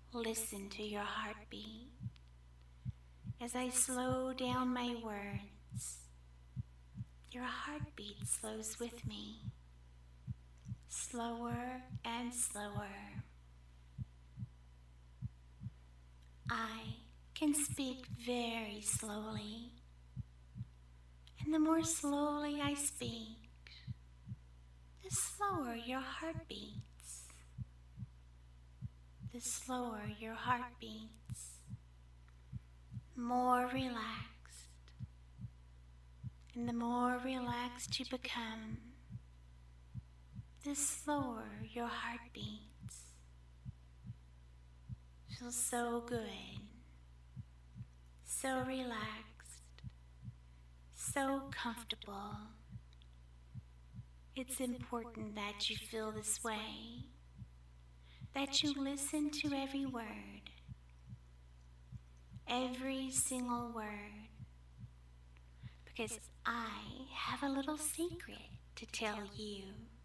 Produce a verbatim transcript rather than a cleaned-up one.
listen to your heartbeat as I slow down my words. Your heartbeat slows with me, slower and slower. I can speak very slowly, and the more slowly I speak, the slower your heart beats. The slower your heart beats, more relaxed, and the more relaxed you become, the slower your heart beats. Feels so good, so relaxed, so comfortable. It's important that you feel this way, that you listen to every word, every single word, because I have a little secret to tell you.